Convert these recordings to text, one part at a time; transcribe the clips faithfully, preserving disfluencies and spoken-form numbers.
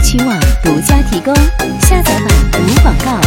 曲网独家提供，下载版无广告。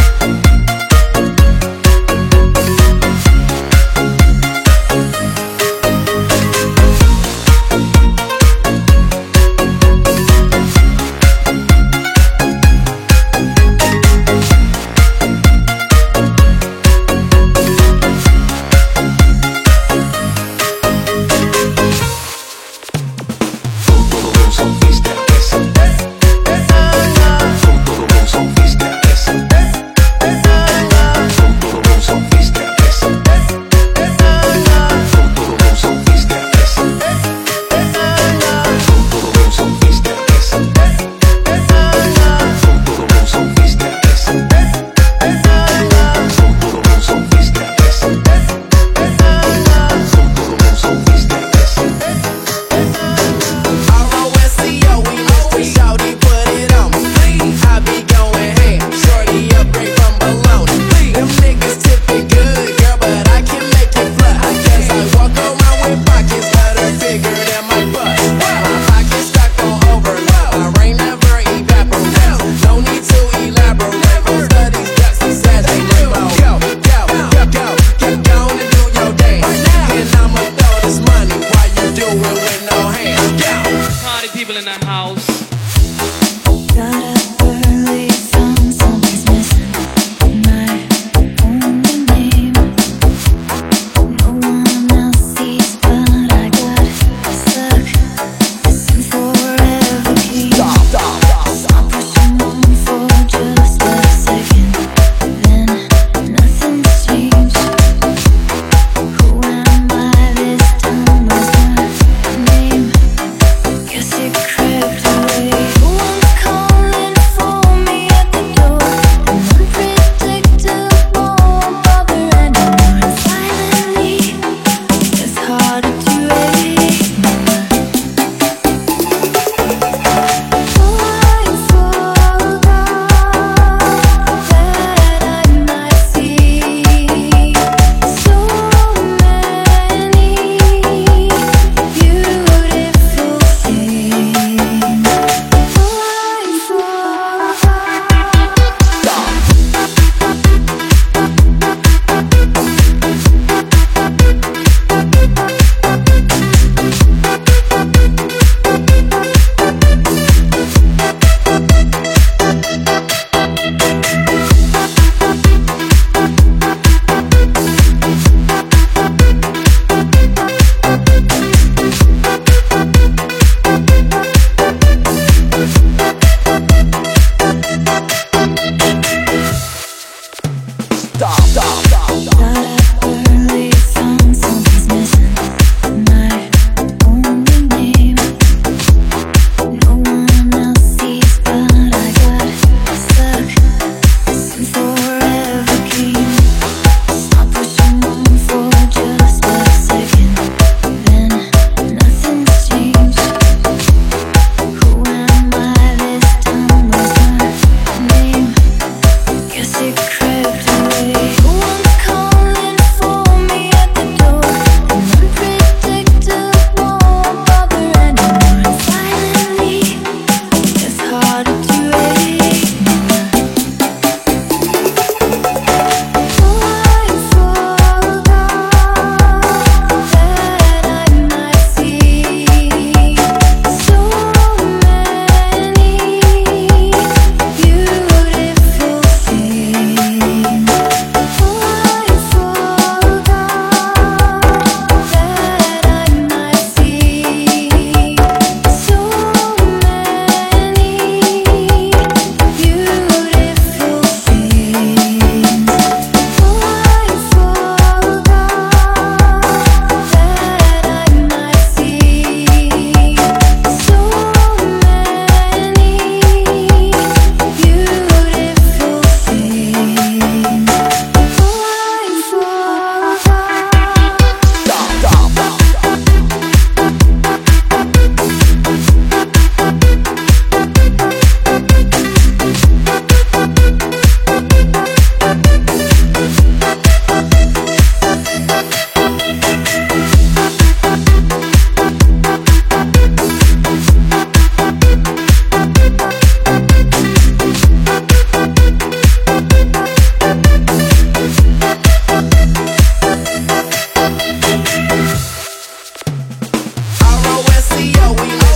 Secret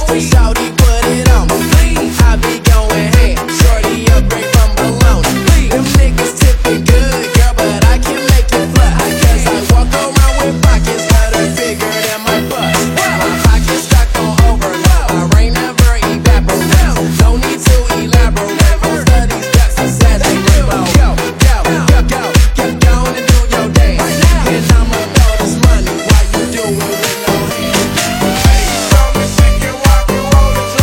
Shawty put it on me. I be going ham. Shorty upgrade from bologna. Them niggas tipping good, girl, but I can make it fly. Cause I walk around with pockets that are bigger than my butt. My pockets stuck on overload. My rain never evaporates. No need to elaborate. Most of these guts are sad they rainbow. Go, go, go, go. Get going and do your dance. And I'ma throw this money while you do it with no hands. Hey, come and shake it, rock and roll it.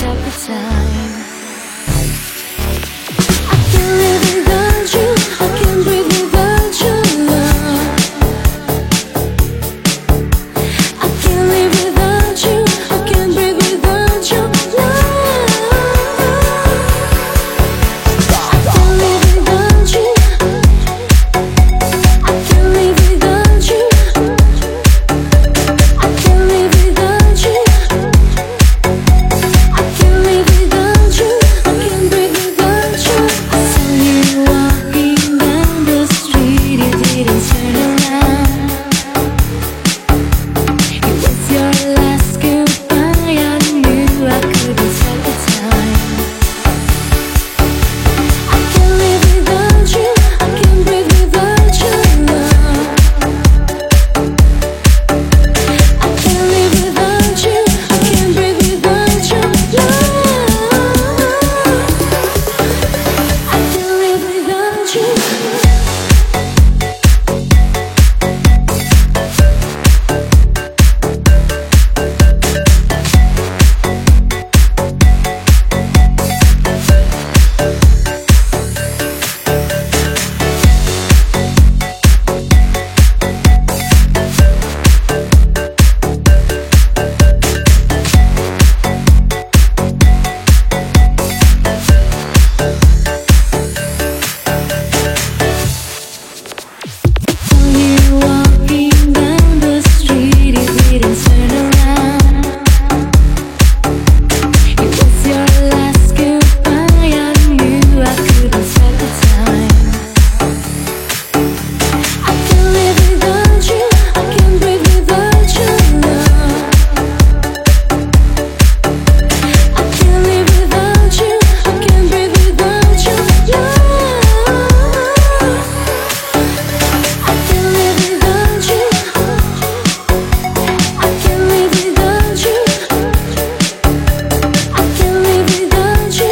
happy time. I can't live without you, I can't breathe without your love. I can't live without you, I can't breathe without your love. I can't live without you, I can't live without you, I can't live without you, I can't live without you, I can't breathe without you. I saw you walking down the street, you didn't turn around. It was your last goodbye, I knew I couldn't stop the time. I can't live without you, I can't breathe without your love. I can't live without you, I can't breathe without your love. I can't live without you. Saw you walking down the street, you didn't turn around. It was your last goodbye, I knew I couldn't stop the time. I can't live without you, I can't breathe without your love. I can't live without you, I can't breathe without your love. I can't live without you, I can't live without you, I can't live without you,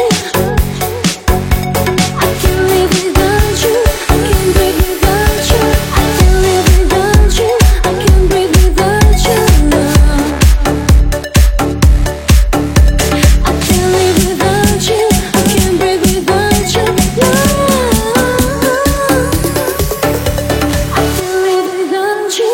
I can't live without you, I can't breathe without you, I can't live without you, I can't breathe without your love. I can't live without you, I can't breathe without your love. I can't live without you.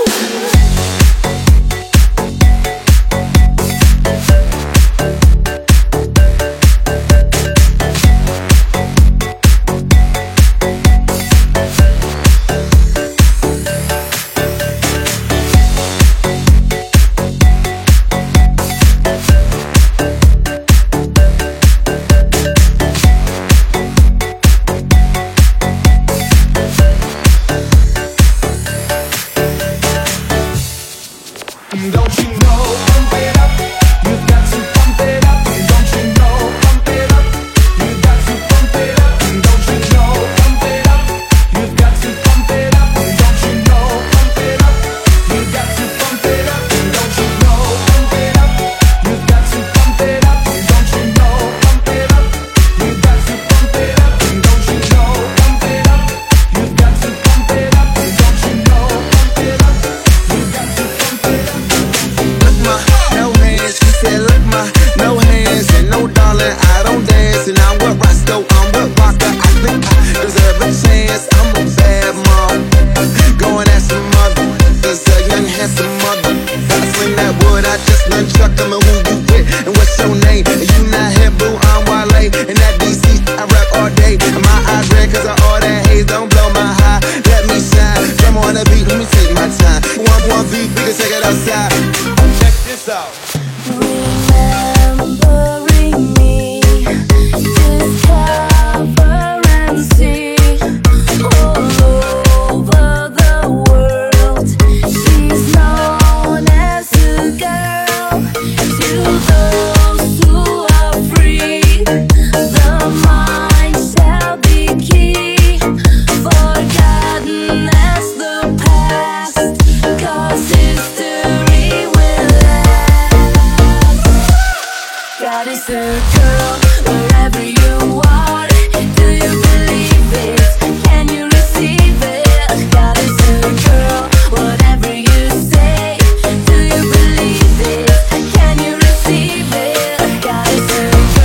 Don't you know, pump it up, you've got to pump it up. Don't you know, pump it up, you've got to pump it up. Don't you know, pump it up, you've got to pump it up. Don't you know, pump it up, you've got to pump it up. Don't you know, pump it up, you've got to pump it up. Don't you know, pump it up, you've got to pump it up. Don't you know, pump it up, you've got to pump it up. Don't you know, pump it up, you've got to pump it up. Look ma, no hands, she said look ma, no hands and no darling, I don't dance. And I'm with Roscoe, I'm with Rocker, I think I deserve a chance. I'm a bad mom, going at some mother, there's a young handsome mother. Gotta swing that wood, I just nunchuck them. And who you with, and what's your name? And you not here, boo, I'm Wale. And that D C, I rap all day. And my eyes red cause of all that haze, don't blow my high, let me shine. Drum on the beat, let me take my time. One, one beat, we can take it outside. Check this out. Remembering me, discover and see all over the world. She's known as a girl to those who are free. The mind shall be key, forgotten as the past, 'cause history will last. God is a girl, wherever you are. Do you believe it? Can you receive it? God is a girl, whatever you say. Do you believe it? Can you receive it? God is a girl.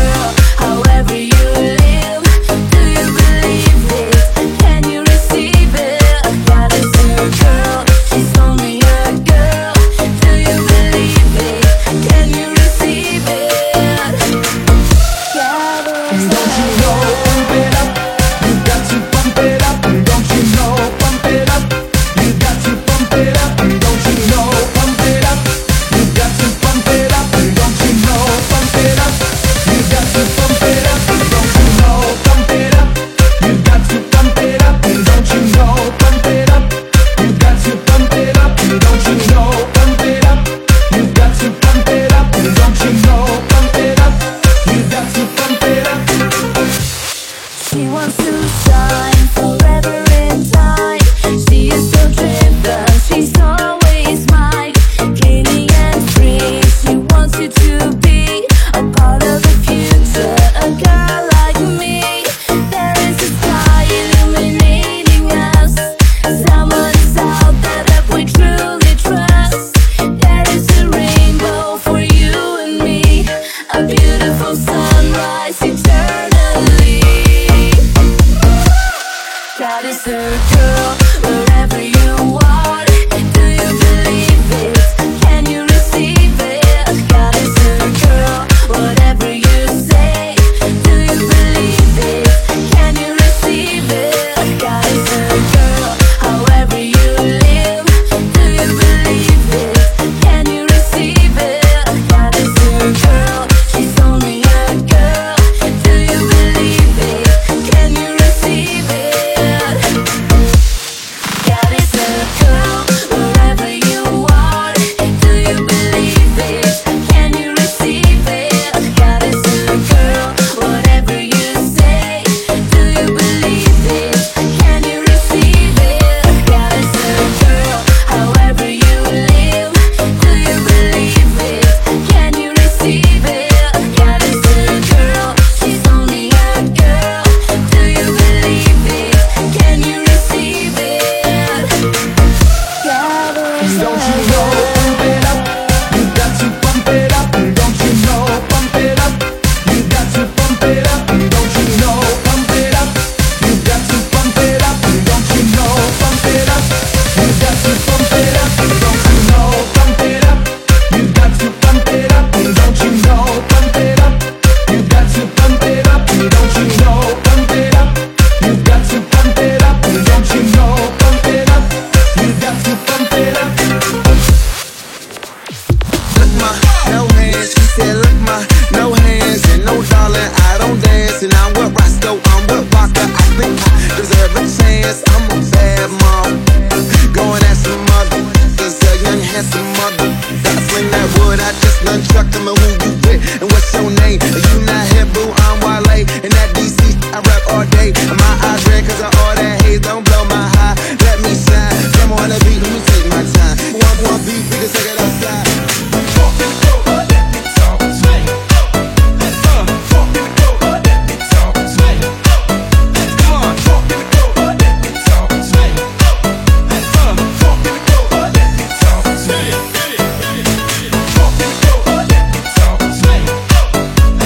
to be a part of the future. A girl like me, there is a sky illuminating us. Someone is out there that we truly trust. There is a rainbow for you and me, a beautiful sunrise eternally. God is a girl wherever you are. Do you believe it? Can you receive it? God is a girl, whatever you say. Do you believe it? Can you receive it? God is a girl, however you live. Do you believe it? Can you receive it? God is a girl, she's only a girl. Do you believe it? Can you receive it? God is a girl, wherever you are. Do you believe it? Can you receive it? God is a girl, whatever you say. Do you believe it? Can you receive it? God is a girl, however you live. Do you believe it? Can you receive it? God is a girl, she's only a girl. Do you believe it? Can you receive it? God is Don't you a know, pump it up. You got to pump it up. Don't you know, pump it up. You got to pump it up. Don't you know, pump it up. You got to pump it up. Don't you know, pump it up. You got to pump it up. Don't you know, pump it up. You got to pump it up. Don't you know, pump it up. You got to pump it up. Don't you know, pump it up. You got to pump it up. Don't you know, pump it up. You got to pump it up. Look my, no hands, she said look my, no hands and no darling, I don't dance. And I'm with Roscoe, I'm with Rocker, I think I deserve a chance. I'm a bad mom, going at some mother, cause a young handsome mother. Gotta sling that wood, I just nunchuck him. And who you with, and what's your name? You not here, boo, I'm Wale, and that D C I rap all day. And my eyes red cause of all that haze, don't blow my high, let me shine. Come on the beat, let me take my time. One, one beat, we can take it outside. Let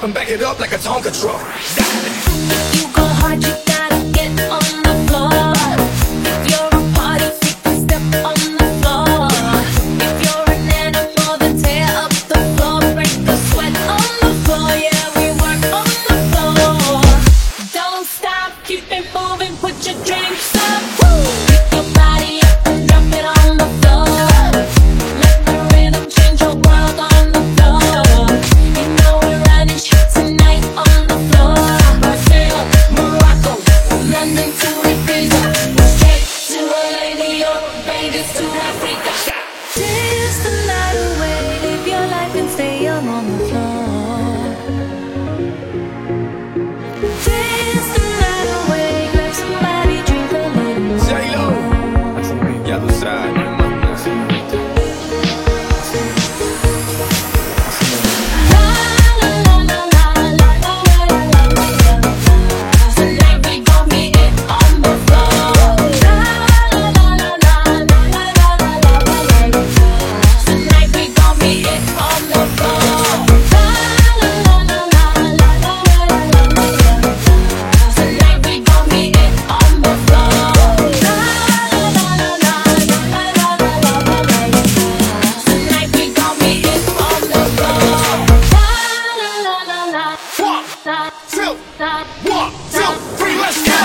and back it up like a Tonka truck. If you go hard, you gotta get on the floor. If you're a party freak, then step on the floor. If you're an animal, then tear up the floor. Break the sweat on the floor, yeah, we work on the floor. Don't stop, keep it moving, put your drinks up. Pick your body up and drop it on the floor. Let the rhythm change your world on the floor. You know we're running shit tonight on the floor. Brazil, Morocco, London to Ibiza, straight to L A, New York, Vegas to Africa. Dance the night away, live your life and stay young on the floor. Dance the night away, grab somebody, drink a little more. J-Lo, ya tú sabes. Tonight we gon' be it on the floor. Tonight we gon' be it on the floor. Tonight we gon' be it on the floor. Tonight we gon' be it on the floor. One, two, one, two, three, let's go.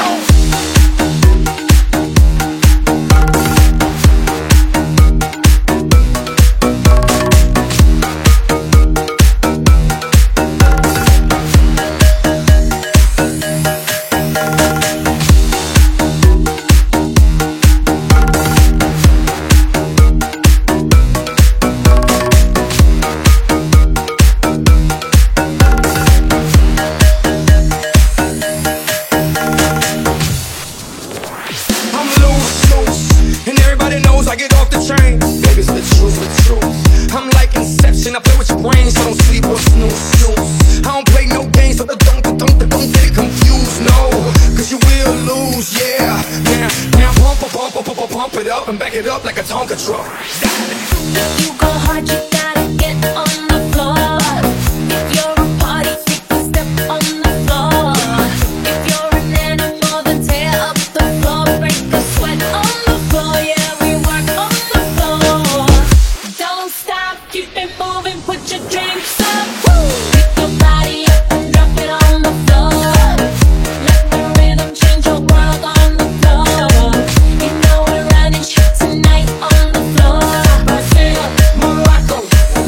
I'm loose, loose, and everybody knows I get off the train. Baby, it's the truth, the truth. I'm like Inception, I play with your brain, so don't sleep or snooze, snooze. I don't play no games, so don't, don't, don't, don't get it confused, no. Cause you will lose, yeah. Now, now pump, pump, pump, pump, pump it up and back it up like a Tonka truck. If you go hard, you gotta get on the floor. If you're a party freak, then step on the floor. If you're an animal, then tear up the floor. Break the sweat on the floor, yeah, we work on the floor. Don't stop, keep it moving, put your drinks up. Pick your body up and drop it on the floor. Let the rhythm change your world on the floor. You know we're running shit tonight on the floor. Brazil, Morocco,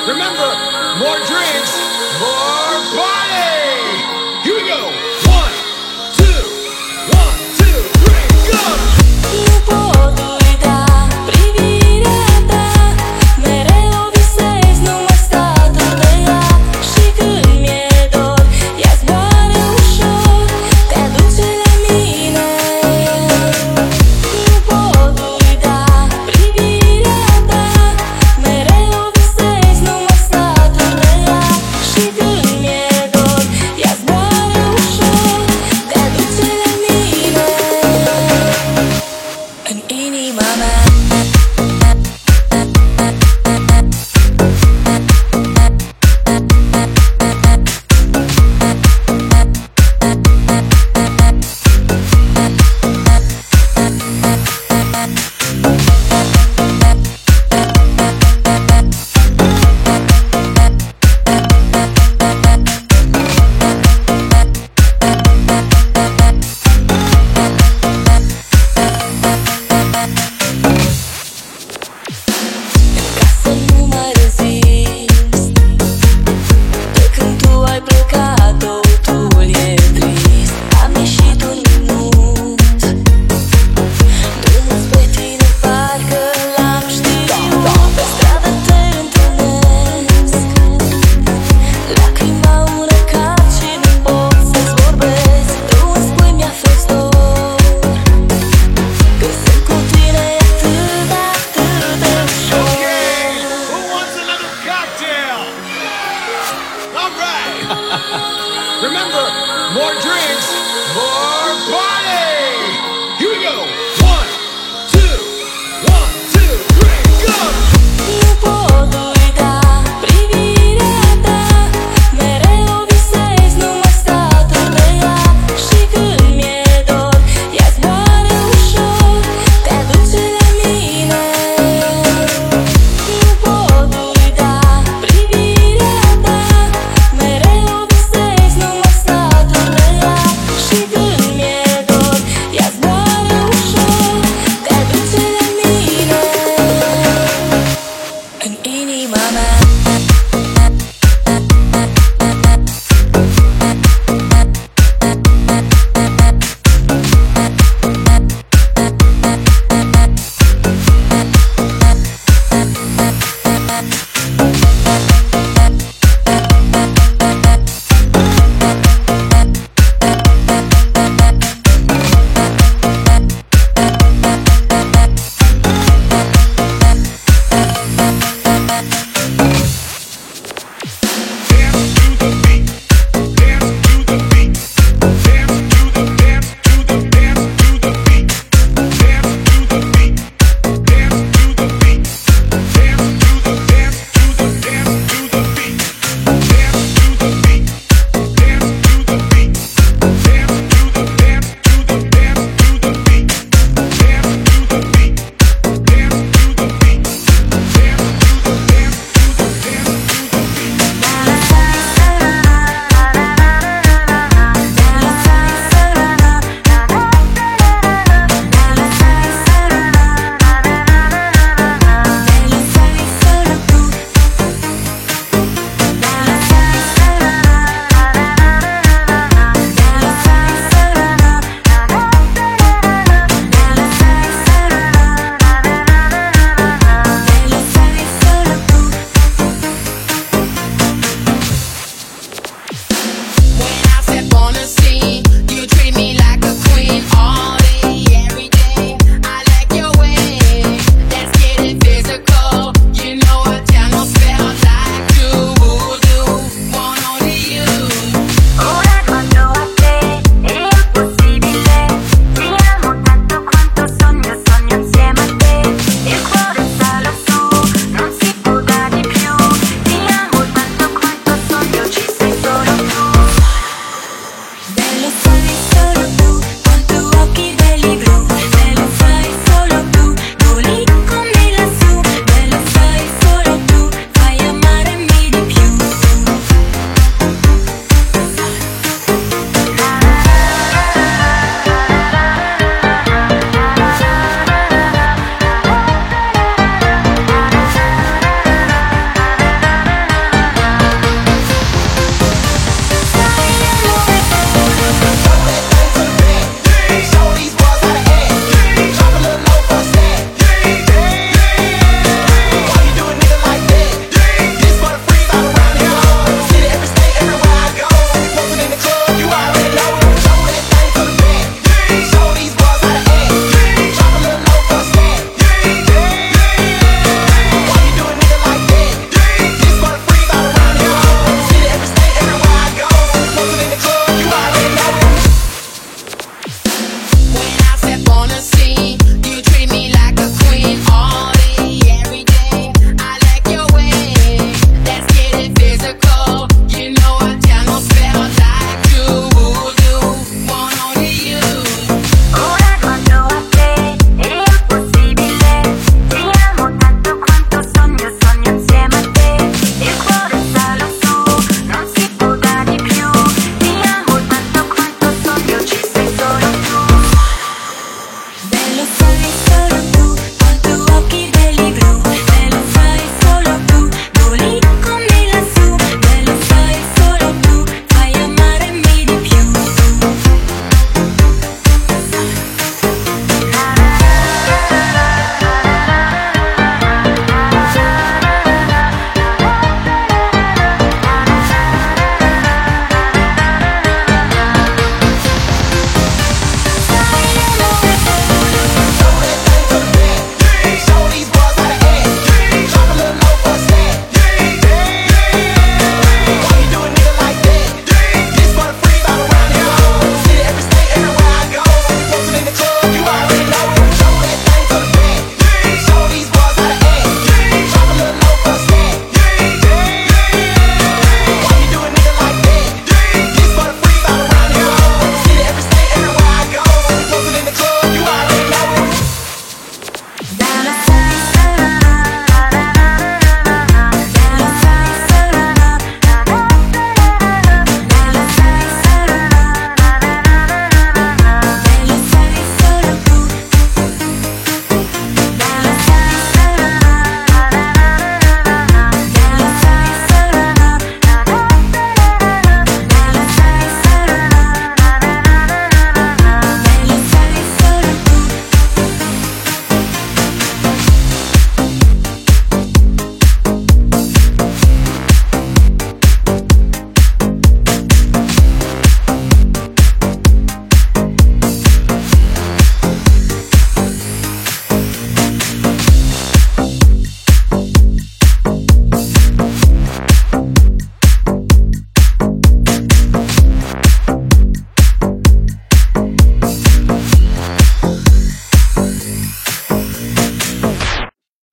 Remember, more drinks, more party. Here we go. One, two, one, two, three, go. Любовь да привирата mereu visez numai staturile și când mi-e dor ea zboară ușor, te aduce la mine. Любовь да привирata mereu visez numai staturile și când mi-e dor ea zboară ușor, te aduce la mine. În inima mea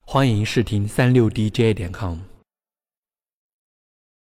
欢迎试听三六 D J 点 com。